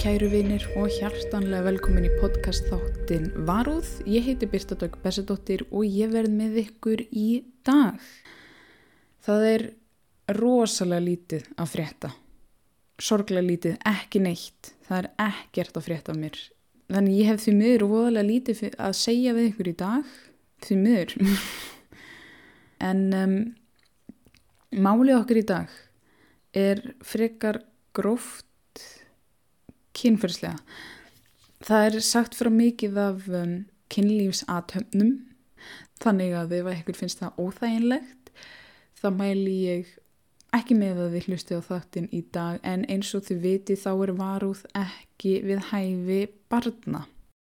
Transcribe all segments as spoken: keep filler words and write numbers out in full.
kæru vinir og hjartanlega velkomin í podcast þáttinn Varúð. Ég heiti Birta Dögg Bessadóttir og ég verð með ykkur í dag. Það er rosalega lítið að frétta. Sorglega lítið, ekki neitt. Það er ekkert að frétta af mér. Þannig ég hef því miður og voðalega lítið að segja við ykkur í dag. Því miður. en um, málið okkar í dag er frekar gróft kynferðislega. Það er sagt frá mikið af um, kynlífsathöfnum, þannig að ef ykkur finnst það óþæginlegt, þá mæli ég ekki með að þið hlustið á þáttinn í dag, en eins og þið viti þá er varúð ekki við hæfi barna.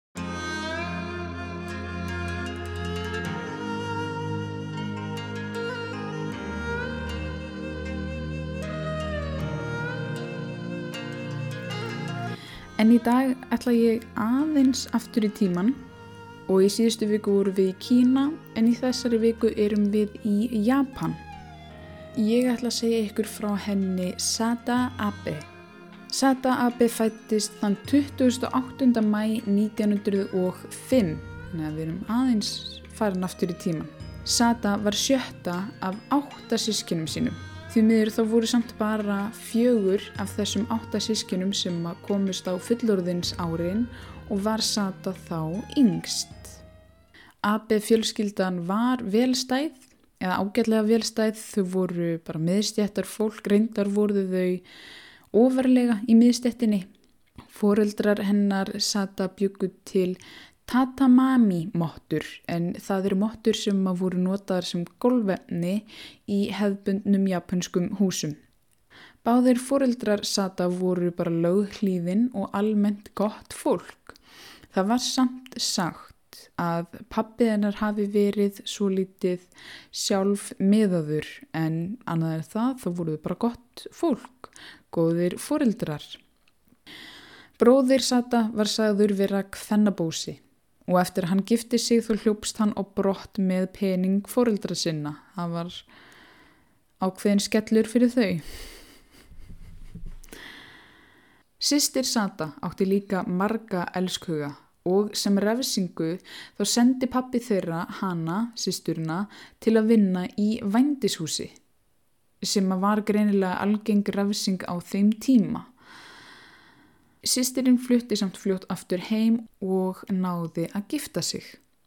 En í dag ætla ég aðeins aftur í tíman og í síðustu viku vorum við í Kína en í þessari viku erum við í Japan. Ég ætla að segja ykkur frá henni Sada Abe. Sada Abe fæddist þann tuttugasta og áttunda maí nítján hundruð og fimm, þannig að við erum aðeins farin aftur í tíman. Sada var sjötta af átta systkinum sínum. Því miður þá voru samt bara fjögur af þessum átta systkinum sem komust á fullorðins árin og var Sada þá yngst. Abe fjölskyldan var velstæð, eða ágætlega velstæð, þau voru bara miðstéttar fólk, reyndar voru þau ofarlega í miðstéttinni. Foreldrar hennar Sada bjuggu til tatamami mottur, en það eru mottur sem voru notaðar sem gólfefni í hefðbundnum japanskum húsum. Báðir foreldrar Sada voru bara löghlýðin og almennt gott fólk. Það var samt sagt að pabbi hennar hafi verið svo lítið sjálf miðaður, en annað er það, þá voru þau bara gott fólk, góðir foreldrar. Bróðir Sada var sagður vera kvennabósi. Og eftir að hann gifti sig þá hljópst hann á brott með pening foreldra sinna. Það var ákveðin skellur fyrir þau. Systir Sada átti líka marga elskhuga og sem refsingu þá sendi pabbi þeirra hana, systurina, til að vinna í vændishúsi sem var greinilega algeng refsing á þeim tíma. Systirinn flutti samt fljótt aftur heim og náði að gifta sig.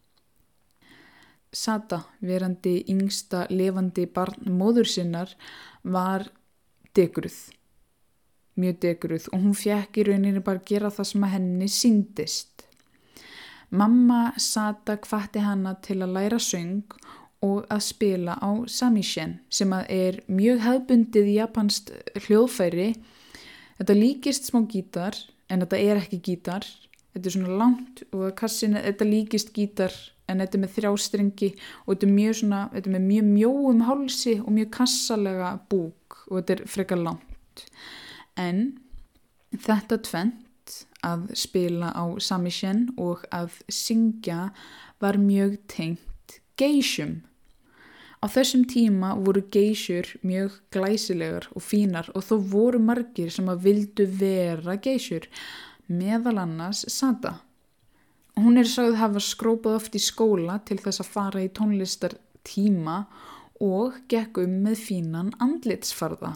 Sada, verandi yngsta lifandi barn móður sinnar, var degruð. Mjög degruð og hún fékk í rauninni bara gera það sem að henni sýndist. Mamma Sada hvatti hana til að læra söng og að spila á samishen, sem að er mjög hefðbundið japanskt hljóðfæri. Þetta líkist smá gítar, en þetta er ekki gítar. Þetta er svona langt og kassinu, þetta líkist gítar, en þetta er með þrjá strengi og þetta er mjög svona, þetta er með mjög mjóum hálsi og mjög kassalega búk og þetta er frekar langt. En þetta tvennt, að spila á samishen og að syngja, var mjög tengt geishum. Á þessum tíma voru geishur mjög glæsilegar og fínar og þó voru margir sem að vildu vera geishur, meðal annars Sada. Hún er sögð hafa skrópað oft í skóla til þess að fara í tónlistartíma og gekk um með fínan andlitsfarða.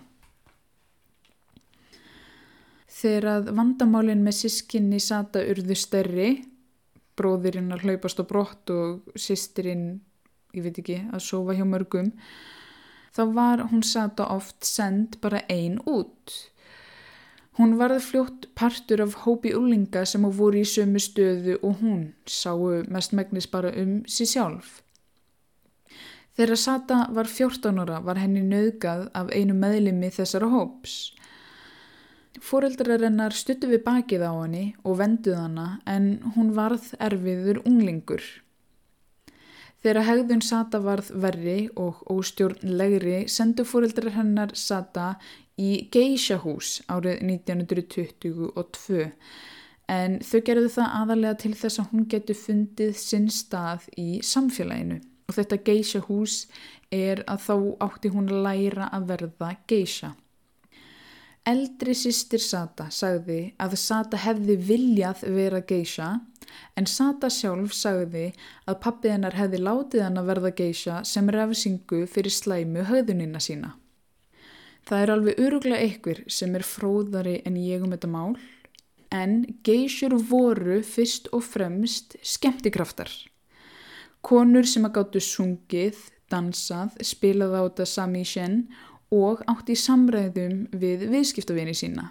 Þegar að vandamálin með systkinni Sada urðu stærri, bróðirinn að hlaupast á brott og systirinn, ég veit ekki, að sofa hjá mörgum, þá var hún Sada oft send bara ein út. Hún varð fljótt partur af hópi unglinga sem voru í sömu stöðu og hún, sáu mestmegnis bara um sig sjálf. Þegar Sada var fjórtán ára var henni nauðgað af einu meðlimi þessara hóps. Foreldrar hennar studdu við bakið á henni og venduð hana, en hún varð erfiður unglingur. Þegar hegðun Sada varð verri og óstjórnlegri sendu foreldrar hennar Sada í geishahús árið nítján hundruð tuttugu og tvö, en þau gerðu það aðalega til þess að hún geti fundið sinn stað í samfélaginu. Og þetta geishahús er að þá átti hún að læra að verða geisha. Eldri systir Sata sagði að Sata hefði viljað vera geisha, en Sata sjálf sagði að pabbi hennar hefði látið hann að verða geisha sem refsingu fyrir slæmu hegðunina sína. Það er alveg örugglega einhver sem er fróðari en ég um þetta mál, en geishur voru fyrst og fremst skemmtikraftar. Konur sem að gátu sungið, dansað, spilað á þetta samishen og átti í samræðum við viðskiptavini sína.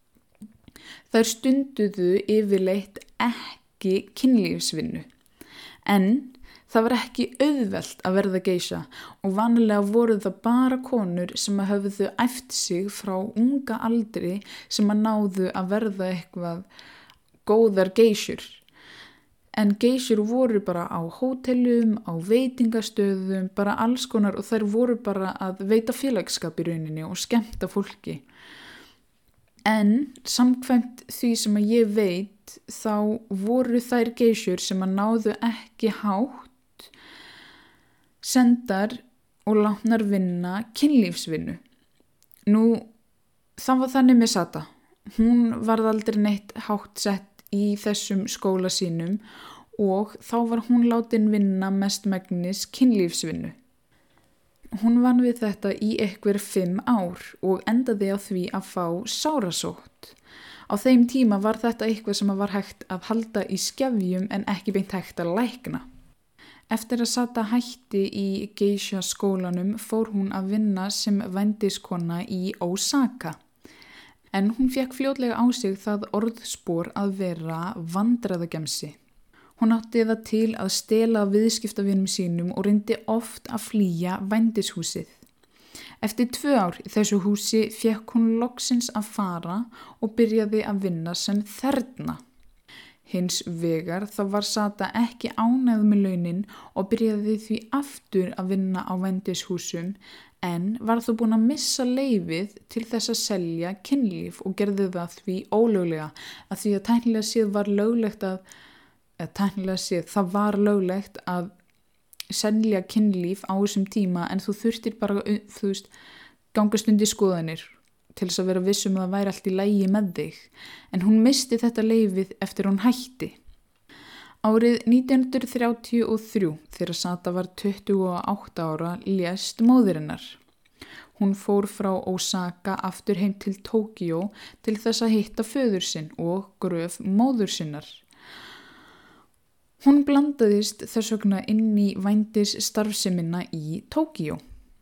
Þær stunduðu yfirleitt ekki kynlífsvinnu, en það var ekki auðvelt að verða geisha og vanalega voru það bara konur sem að höfðu æft sig frá unga aldri sem að náðu að verða eitthvað góðar geishur. En geishur voru bara á hótelum, á veitingastöðum, bara alls konar og þær voru bara að veita félagsskap í rauninni og skemmta fólki. En samkvæmt því sem að ég veit þá voru þær geishur sem að náðu ekki hátt sendar og látnar vinna kynlífsvinnu. Nú, það var þannig með Sata. Hún varð aldrei neitt hátt sett í þessum skóla sínum og þá var hún látin vinna mestmegnis kynlífsvinnu. Hún vann við þetta í einhver fimm ár og endaði á því að fá sárasótt. Á þeim tíma var þetta eitthvað sem var hægt að halda í skefjum en ekki beint hægt að lækna. Eftir að Sata hætti í geisha skólanum fór hún að vinna sem vændiskona í Osaka. En hún fekk fljótlega á sig það orðspor að vera vandræðagemsi. Hún átti það til að stela viðskiptavinum sínum og reyndi oft að flýja vændishúsið. Eftir tvö ár í þessu húsi fekk hún loksins að fara og byrjaði að vinna sem þerna. Hins vegar þá var Sata ekki ánægð með launin og byrjaði því aftur að vinna á vændishúsum en var þó búin að missa leyfið til þess að selja kynlíf og gerði það því ólöglega að því að tæknilega séð var löglegt að, að tæknilega séð það var löglegt að selja kynlíf á þessum tíma en þú þurftir bara, þú veist, gangast undir skoðanir til þess að vera viss um að það væri allt í lagi með þig. En hún misti þetta leyfið eftir hún hætti. Árið nítján hundruð þrjátíu og þrjú, þegar Sata var tuttugu og átta ára, lést móðir hennar. Hún fór frá Osaka aftur heim til Tókíó til þess að hitta föður sinn og gröf móður sinnar. Hún blandaðist þess vegna inn í vændis starfsemina í Tókíó.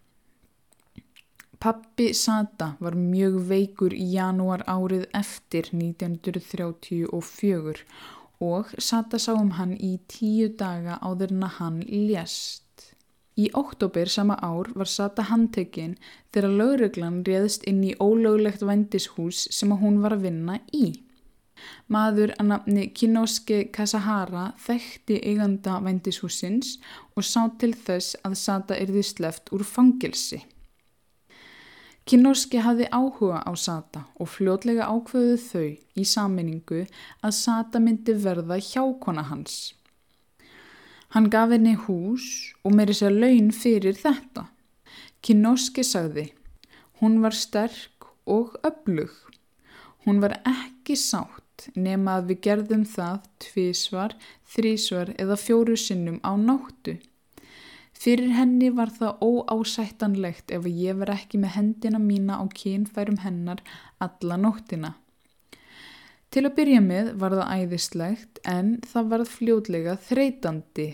Pabbi Sata var mjög veikur í janúar árið eftir nítján hundruð þrjátíu og fjögur og Sata sá um hann í tíu daga áður en að hann lést. Í október sama ár var Sata handtekinn þegar lögreglan réðst inn í ólöglegt vændishús sem að hún var að vinna í. Maður að nafni Kinosuke Kasahara þekkti eiganda vændishúsins og sá til þess að Sata yrði sleppt úr fangelsi. Kinosuke hafði áhuga á Sata og fljótlega ákveðuðu þau í sameiningu að Sata myndi verða hjákona hans. Hann gaf henni hús og meiri sér laun fyrir þetta. Kinosuke sagði, hún var sterk og öflug. Hún var ekki sátt nema að við gerðum það tvisvar, þrisvar eða fjóru sinnum á nóttu. Fyrir henni var það óásættanlegt ef ég var ekki með hendina mína á kynfærum hennar alla nóttina. Til að byrja með var það æðislegt en það varð fljótlega þreytandi.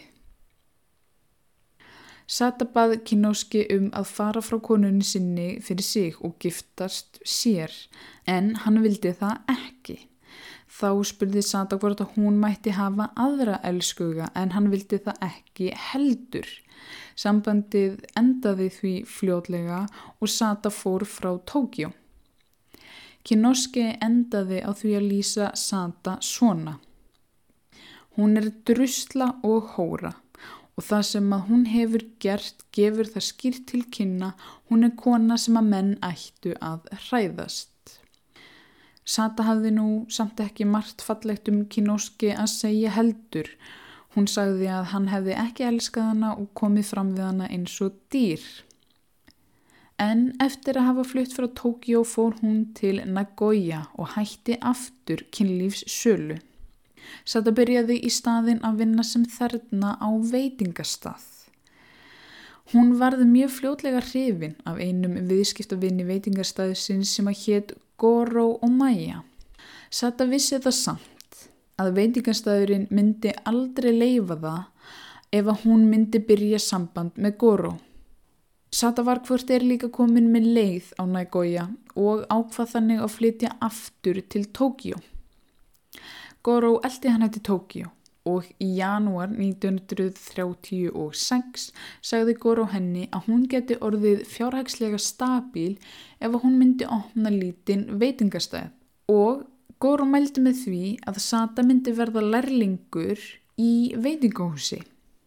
Sata bað Kinosuke um að fara frá konunni sinni fyrir sig og giftast sér, en hann vildi það ekki. Þá spurði Sata hvort að hún mætti hafa aðra elskuga en hann vildi það ekki heldur. Sambandið endaði því fljótlega og Sata fór frá Tókíó. Kinosuke endaði á því að lýsa Sata svona. Hún er drusla og hóra og það sem að hún hefur gert gefur það skýrt til kynna, hún er kona sem að menn ættu að hræðast. Sata hafði nú samt ekki margt fallegt um Kinosuke að segja heldur. Hún sagði að hann hefði ekki elskað hana og komið fram við hana eins og dýr. En eftir að hafa flutt frá Tókíó fór hún til Nagoya og hætti aftur kynlífssölu. Sata byrjaði í staðinn að vinna sem þerna á veitingastað. Hún varð mjög fljótlega hrifin af einum viðskiptavinni veitingastaðsins sem að hét Goro og Maya. Sata vissi það samt að veitingastaðurinn myndi aldrei leyfa það ef að hún myndi byrja samband með Goro. Sata var hvort er líka komin með leið á Nagoya og ákvað þannig að flytja aftur til Tókíó. Goro elti hana til Tókíó og í janúar nítján hundruð þrjátíu og sex sagði Goro henni að hún geti orðið fjárhagslega stabíl ef hún myndi opna lítinn veitingastað og Goro mældi með því að Sata myndi verða lærlingur í veitingahúsi.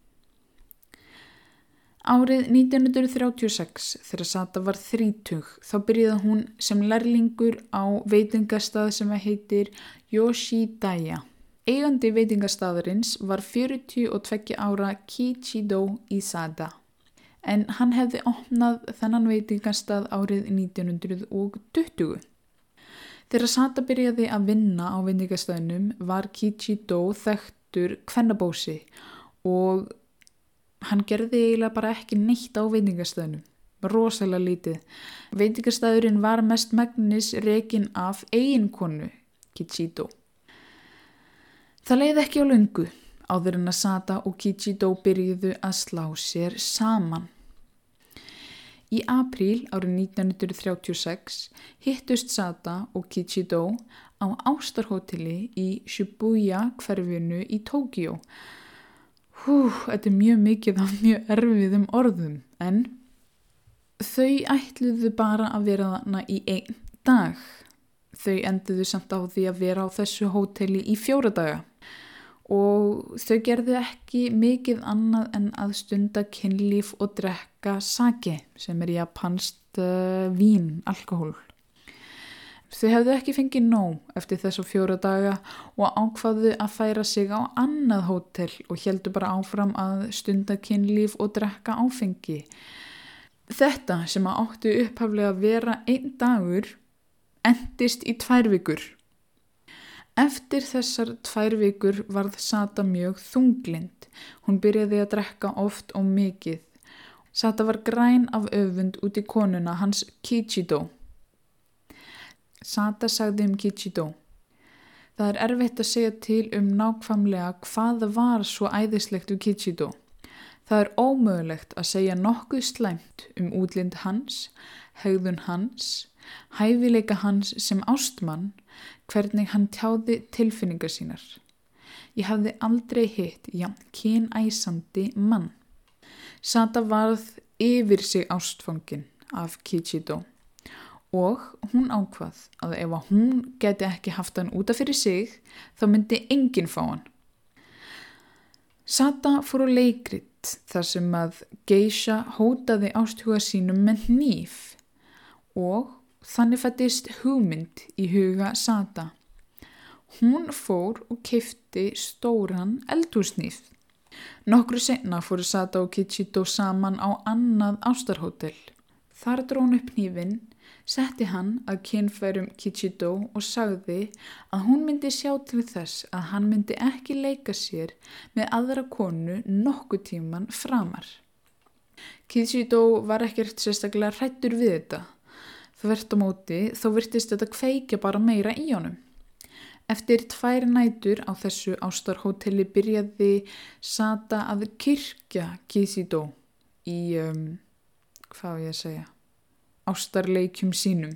Árið nítján hundruð þrjátíu og sex þegar Sata var þrítug þá byrjaði hún sem lærlingur á veitingastað sem heitir Yoshidaya. Eigandi veitingastaðarins var fjörutíu og tveggja ára Kichido Isada en hann hefði opnað þennan veitingastað árið nítján hundruð tuttugu. Þegar Sata byrjaði að vinna á veitingastaðnum var Kichido þekktur kvennabósi og hann gerði eiginlega bara ekki neitt á veitingastaðnum, rosalega lítið. Veitingastaðurinn var mest megnis rekinn af eiginkonu Kichido. Það leið ekki á löngu áður en að Sata og Kichido byrjuðu að slá sér saman. Í apríl árið nítján hundruð þrjátíu og sex hittust Sata og Kichido á ástarhóteli í Shibuya hverfinu í Tókíó. Hú, þetta er mjög mikið af mjög erfiðum orðum, en þau ætluðu bara að vera þarna í einn dag. Þau enduðu samt á því að vera á þessu hóteli í fjóra daga. Og þau gerðu ekki mikið annað en að stunda kynlíf og drekka sake sem er japanskt uh, vín, alkohól. Þau hefðu ekki fengið nóg eftir þessu fjóra daga og ákvaðu að færa sig á annað hótel og héldu bara áfram að stunda kynlíf og drekka áfengi. Þetta sem að áttu upphaflega að vera einn dagur endist í tvær vikur. Eftir þessar tvær vikur varð Sata mjög þunglind. Hún byrjaði að drekka oft og mikið. Sata var græn af öfund út í konuna hans Kichido. Sata sagði um Kichido: Það er erfitt að segja til um nákvæmlega hvað var svo æðislegt við Kichido. Það er ómögulegt að segja nokkuð slæmt um útlind hans, hegðun hans, hæfileika hans sem ástmann, hvernig hann tjáði tilfinningar sínar. Ég hafði aldrei hitt jafn kynæsandi mann. Sata varð yfir sig ástfangin af Kichido og hún ákvað að ef hún geti ekki haft hann útaf fyrir sig, þá myndi enginn fá hann. Sata fór á leikrit þar sem að geisha hótaði ásthuga sínum með hníf og þannig fæddist hugmynd í huga Sata. Hún fór og keypti stóran eldhúshníf. Nokkru seinna fóru Sata og Kichido saman á annað ástarhótel. Þar dró hún upp hnífinn, setti hann að kynfærum Kichido og sagði að hún myndi sjá til þess að hann myndi ekki leika sér með aðra konu nokkuð tíman framar. Kichido var ekkert sérstaklega hræddur við þetta. Þvert á móti þó virtist þetta kveikja bara meira í honum. Eftir tvær nætur á þessu ástarhóteli byrjaði Sata að kyrkja Kichido í, um, hvað á ég að segja, ástarleikjum sínum.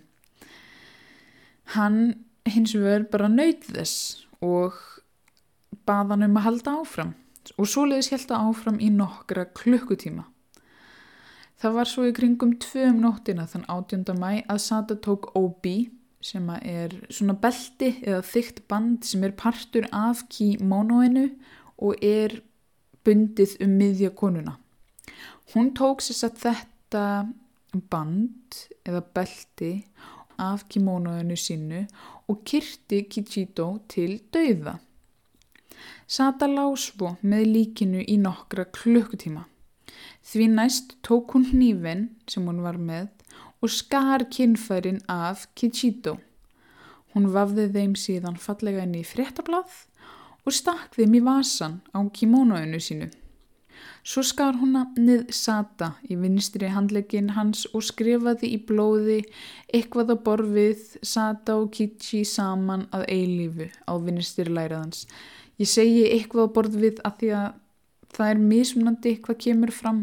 Hann hins vegar bara naut þess og bað hann um að halda áfram og svoleiðis hélt það áfram í nokkra klukkutíma. Það var svo í kringum tvö um nóttina þann átjánda maí að Sata tók obi, sem er svona belti eða þykkt band sem er partur af kimonoinu og er bundið um miðja konuna. Hún tók sér satt þetta band eða belti af kimonoinu sínu og kyrti Kichido til dauða. Sata lá svo með líkinu í nokkra klukkutíma. Því næst tók hún hnífinn sem hún var með og skar kynfærin af Kichito. Hún vafði þeim síðan fallega inn í fréttablað og stakk þeim í vasan á kimonoinu sínu. Svo skar hún nafnið Sata í vinstri handlegginn hans og skrifaði í blóði eitthvað á borð við Sata og Kichi saman að eilífu á vinstri lærið hans. Ég segi eitthvað á borð við að því að það er mismunandi hvað kemur fram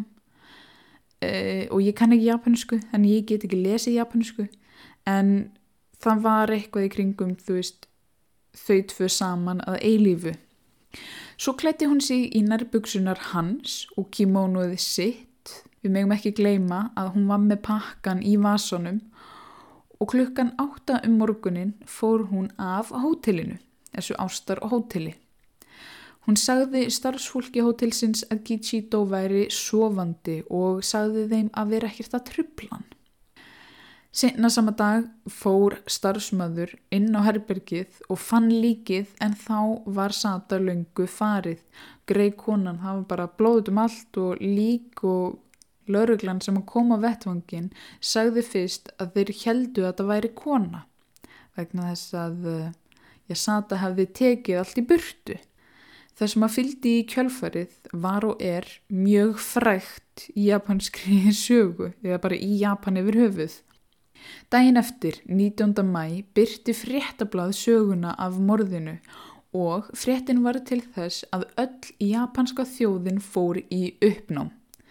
uh, og ég kann ekki japansku, en ég get ekki lesið japansku, en það var eitthvað í kringum, þú veist, þau tvö saman að eilífu. Svo klæddi hún sig í nærbuksunar hans og kimonoði sitt. Við megum ekki gleyma að hún var með pakkan í vasanum og klukkan átta um morgunin fór hún af hótelinu, þessu ástar hóteli. Hún sagði starfsfólki hótelsins að Kichito væri sofandi og sagði þeim að vera ekkert að trufla hann. Seinna sama dag fór starfsmaður inn á herbergið og fann líkið, en þá var Sata löngu farið. Greið konan, það var bara blóð um allt og lík, og lögreglan sem kom á vettvanginn sagði fyrst að þeir héldu að það væri kona vegna þess að ja, Sata hefði tekið allt í burtu. Það sem að fylgdi í kjölfarið var og er mjög frægt í japanskri sögu, eða bara í Japan yfir höfuð. Daginn eftir, nítjánda maí, birti fréttablað söguna af morðinu og fréttin var til þess að öll japanska þjóðin fór í uppnám.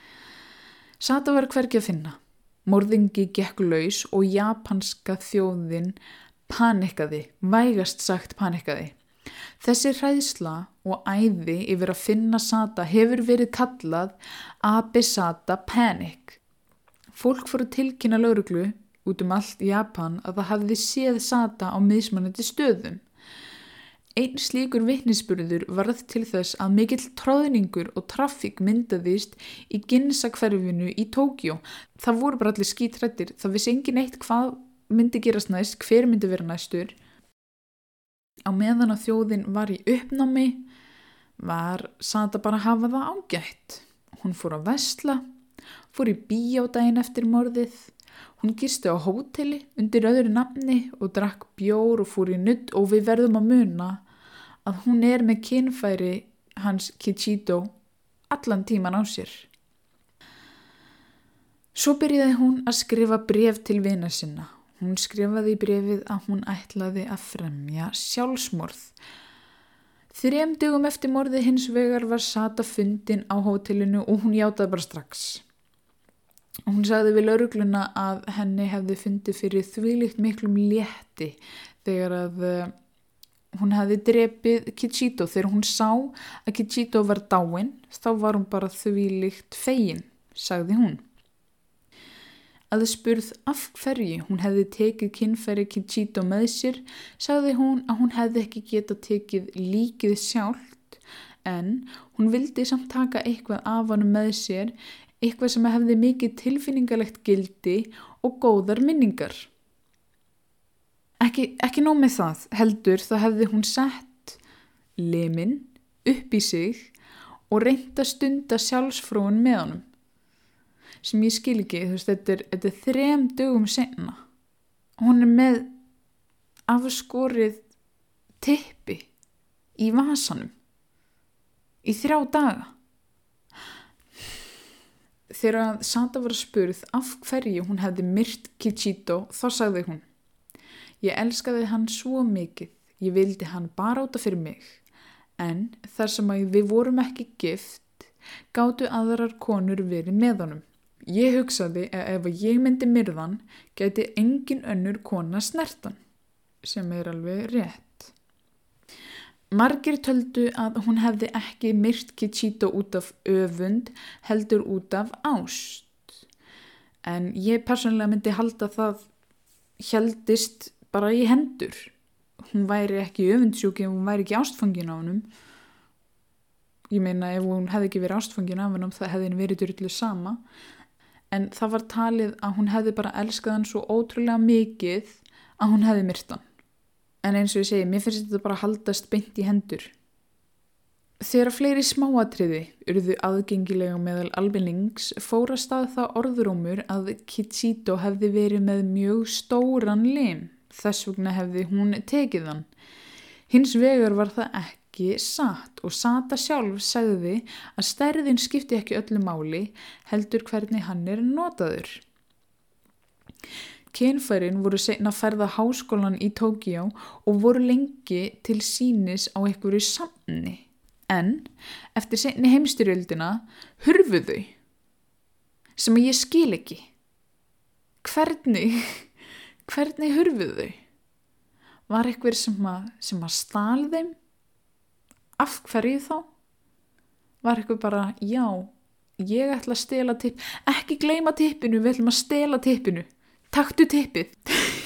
Sata var hvergi að finna. Morðingi gekk laus og japanska þjóðin panikaði, vægast sagt panikaði. Þessi hræðsla og æði yfir að finna Sata hefur verið kallað Abe Sata Panic. Fólk fór að tilkynna lögreglu út um allt Japan að það hafði séð Sata á mismunandi stöðum. Einn slíkur vitnisburður varð til þess að mikill tróðningur og traffík myndaðist í Ginza hverfinu í Tókjó. Það voru bara allir skítrættir, það vissi engin eitt hvað myndi gerast næst, hver myndi vera næstur. Á meðan að þjóðin var í uppnámi var Sata bara að hafa það ágætt. Hún fór að versla, fór í bíó daginn eftir morðið. Hún gisti á hóteli undir öðru nafni og drakk bjór og fór í nudd, og við verðum að muna að hún er með kynfæri hans Kichito allan tíman á sér. Svo byrjaði hún að skrifa bréf til vina sinna. Hún skrifaði í bréfið að hún ætlaði að fremja sjálfsmorð. Þrem dögum eftir morðið hins vegar var Sata fundin á hótelinu og hún játaði bara strax. Hún sagði við lögregluna að henni hefði fundið fyrir þvílíkt miklum létti þegar að uh, hún hefði drepið Kichito. Þegar hún sá að Kichito var dáinn, þá var hún bara þvílíkt fegin, sagði hún. Að spurð af hverju hún hefði tekið kynfæri Kichito með sér, sagði hún að hún hefði ekki getað tekið líkið sjálft, en hún vildi samt taka eitthvað af honum með sér, eitthvað sem hefði mikið tilfinningalegt gildi og góðar minningar. Ekki, ekki nóg með það, heldur þá hefði hún sett liminn upp í sig og reynt að stunda sjálfsfróun með honum. Sem ég skil ekki, þú veist, þetta er, þetta er þrem dögum seinna. Hún er með afskorið tippi í vasanum í þrjá daga. Þegar Sata var spurð af hverju hún hefði myrt Kichito, þá sagði hún: Ég elskaði hann svo mikið, ég vildi hann bara út af fyrir mig, en þar sem að við vorum ekki gift, gátu aðrar konur verið með honum. Ég hugsaði að ef ég myndi myrðan, gæti engin önnur kona snertan, sem er alveg rétt. Margir töldu að hún hefði ekki myrt Kichito út af öfund, heldur út af ást. En ég persónulega myndi halda það héldist bara í hendur. Hún væri ekki öfundsjúk ef hún væri ekki ástfangin á honum. Ég meina, ef hún hefði ekki verið ástfangin af honum, það hefði henni verið drullu sama. En það var talið að hún hefði bara elskað hann svo ótrúlega mikið að hún hefði myrt hann. En eins og ég segi, mér finnst þetta bara haldast beint í hendur. Þegar fleiri smáatriði urðu aðgengilega meðal almennings fór að stað það orðrómur að Kichito hefði verið með mjög stóran lim, þess vegna hefði hún tekið hann. Hins vegar var það ekki satt og Sata sjálf sagði að stærðin skipti ekki öllu máli, heldur hvernig hann er notaður. Kynfærin voru seinna færð á háskólan í Tókíó og voru lengi til sýnis á einhverju safni. En eftir seinni heimstyrjöldina hurfu þau, sem ég skil ekki. Hvernig, hvernig hurfu þau? Var einhver sem að, sem að stál þeim? Af hverju þá? Var einhver bara, já, ég ætla að stela tipp, ekki gleyma tippinu, við ætlum að stela tippinu. Taktu tippið.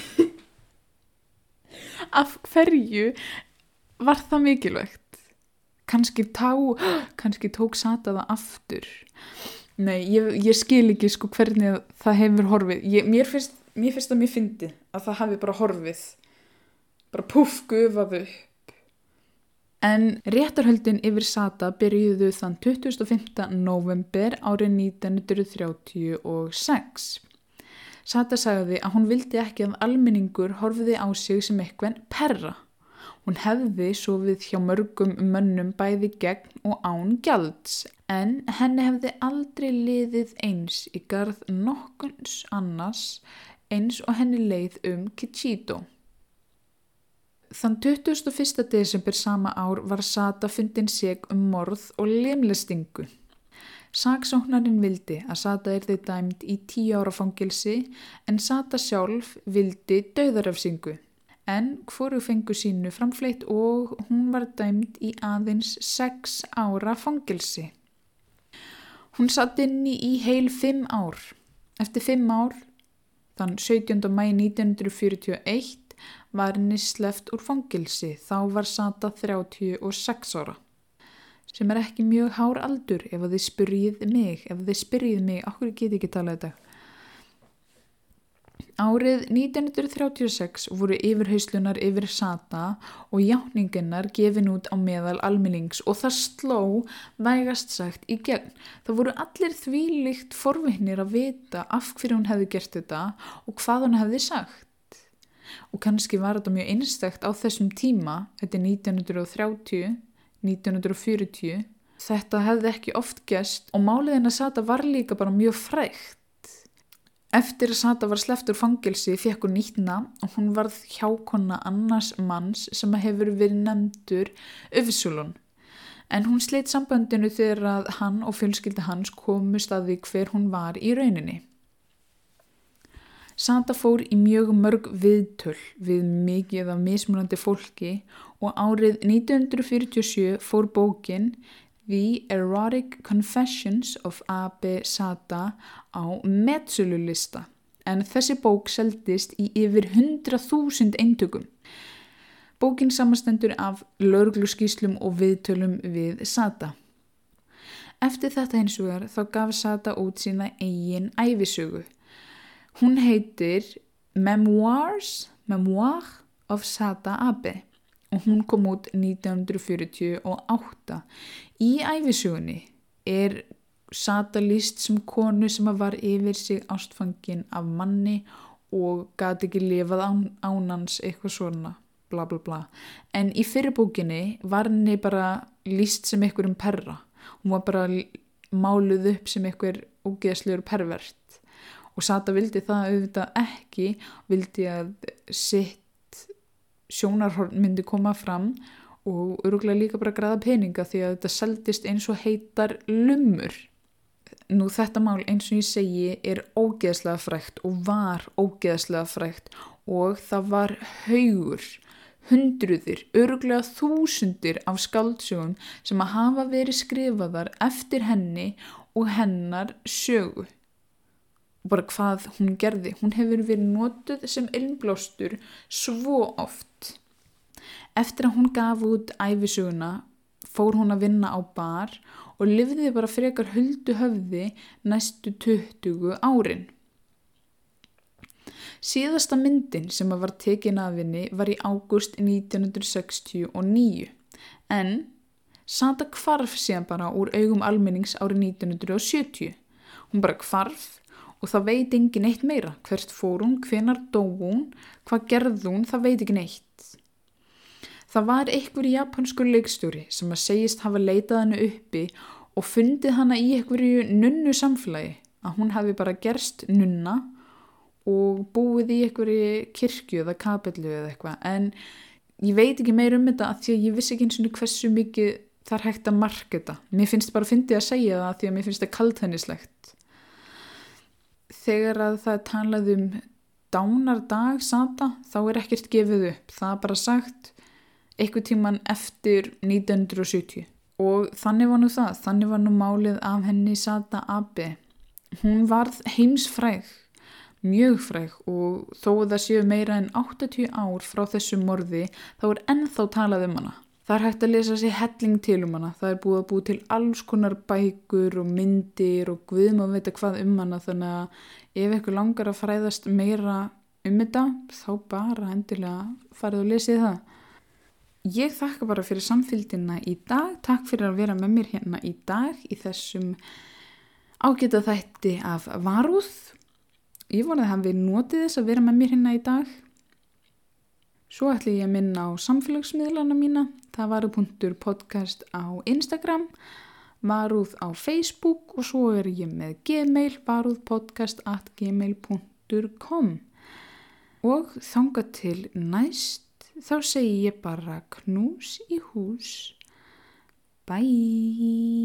Af hverju var það mikilvægt? Kannski, tá, kannski tók Sata það aftur. Nei, ég, ég skil ekki sko hvernig það hefur horfið. Ég, mér, finnst, mér finnst að mér fyndi að það hafi bara horfið. Bara puff, gufað upp. En réttarhöldin yfir Sata byrjuðu þann tuttugasta og fimmta nóvember árið nítján hundruð þrjátíu og sex. Sata sagði að hún vildi ekki að almenningur horfiði á sig sem eitthvað perra. Hún hefði sofið hjá mörgum mönnum bæði gegn og án gjalds, en henni hefði aldrei liðið eins í garð nokkurs annars eins og henni leið um Kichito. Þann tuttugasta og fyrsta desember sama ár var Sata fundin sek um morð og limlestingu. Saksóknarinn vildi að Sata yrði dæmd í tíu ára fangelsi en Sata sjálf vildi dauðarefsingu. En hvoru fengu sínu framfleytt og hún var dæmd í aðeins sex ára fangelsi. Hún satt inni í heil fimm ár. Eftir fimm ár, þann sautjánda maí nítján hundruð fjörutíu og eitt, var henni sleppt úr fangelsi. Þá var Sata þrjátíu og sex ára. Sem er ekki mjög hár aldur ef þið spyrjið mig. Ef þið spyrjið mig, okkur get ég ekki talað þetta. Árið nítján hundruð þrjátíu og sex voru yfirheyslunar yfir Sata og játninginnar gefin út á meðal almennings og það sló vægast sagt í gegn. Það voru allir þvílíkt forvitnir að vita af hverju hún hefði gert þetta og hvað hún hefði sagt. Og kannski var þetta mjög einstakt á þessum tíma, þetta er nítján hundruð þrjátíu, nítján hundruð fjörutíu. Þetta hefði ekki oft gerst og málið hennar Sata var líka bara mjög frægt. Eftir að Sata var sleppt úr fangelsi fékk hún nýtt nafn og hún varð hjákonna annars manns sem hefur verið nefndur Ufsulun. En hún sleit sambandinu þegar að hann og fjölskylda hans komust að því hver hún var í rauninni. Sata fór í mjög mörg viðtöl við mikið af mismunandi fólki og árið nítján hundruð fjörutíu og sjö fór bókin The Erotic Confessions of Abe Sata á metsölulista, en þessi bók seldist í yfir hundrað þúsund eintökum. Bókin samastendur af lögregluskýrslum og viðtölum við Sata. Eftir þetta hins vegar þá gaf Sata út sína eigin ævisögu. Hún heitir Memoirs, Memoir of Sata Abe og hún kom út nítján hundruð fjörutíu og átta. Í ævisögunni er Sata lýst sem konu sem var yfir sig ástfangin af manni og gat ekki lifað án, ánans eitthvað svona, bla bla bla. En í fyrri bókinni var henni bara lýst sem einhverjum perra. Hún var bara máluð upp sem einhver ógeðslegur pervert. Og Sata vildi það auðvitað ekki, vildi að sitt sjónarhorn myndi koma fram og örugglega líka bara græða peninga því að þetta seldist eins og heitar lumur. Nú þetta mál eins og ég segi er ógeðslega frægt og var ógeðslega frægt og það var haugur, hundruðir, örugglega þúsundir af skáldsögum sem að hafa verið skrifaðar eftir henni og hennar sögu. Og bara hvað hún gerði. Hún hefur verið notuð sem ilmblástur svo oft. Eftir að hún gaf út ævisöguna fór hún að vinna á bar og lifði bara frekar huldu höfði næstu tuttugu árin. Síðasta myndin sem var tekin af henni var í ágúst nítján hundruð sextíu og níu en Sata hvarf síðan bara úr augum almennings árið nítján hundruð sjötíu. Hún bara hvarf og það veit engin neitt meira. Hvert fór hún, hvenar dó hún, hvað gerði hún, það veit ekki neitt. Það var einhver japanskur leikstjóri sem að segist hafa leitað henni uppi og fundið hana í einhverju nunnu samfélagi. Að hún hafi bara gerst nunna og búið í einhverju kirkju eða kapellu eða eitthvað. En ég veit ekki meir um þetta að því að ég vissi ekki eins og hversu mikið það er hægt að marketa. Mér finnst bara fyndið að segja það því að mér finnst það kaldhæðnislegt. Þegar að það er talað um dánardag Sata, þá er ekkert gefið upp. Það er bara sagt einhver tíman eftir nítján hundruð sjötíu. Og þannig var nú það. Þannig var nú málið af henni Sata Abe. Hún varð heimsfræg, mjög fræg og þó að það séu meira en áttatíu ár frá þessu morði, þá er ennþá talað um hana. Það er hægt að lesa sér helling til um hana. Það er búið að búið til alls konar bækur og myndir og guðum að vita hvað um hana. Þannig að ef eitthvað langar að fræðast meira um þetta, þá bara endilega farið og lesið það. Ég þakka bara fyrir samfylgdina í dag. Takk fyrir að vera með mér hérna í dag í þessum ágæta þætti af varúð. Ég vonaði að hafi notið þess að vera með mér hérna í dag. Svo ætla ég að minna á samfélagsmiðlana mína. Það varu.podcast á Instagram, varúð á Facebook og svo er ég með Gmail, varúðpodcast at gmail punktur com. Og þangað til næst, þá segi ég bara knús í hús. Bye!